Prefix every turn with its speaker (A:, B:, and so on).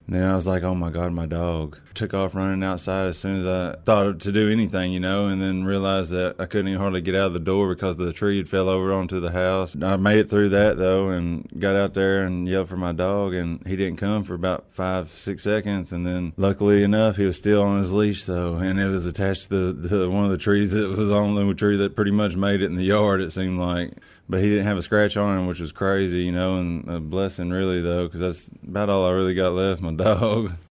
A: And then I was like, oh my God, my dog. Took off running outside as soon as I thought to do anything, and then realized that I couldn't even hardly get out of the door because the tree had fell over onto the house. I made it through that, though, and got out there and yelled for my dog, and he didn't come for about 5-6 seconds. And then, luckily enough, he was still on his leash, though, and it was attached to one of the trees that was on the tree that pretty much made it in the yard, it seemed like. But he didn't have a scratch on him, which was crazy, and a blessing really, though, because that's about all I really got left, my dog.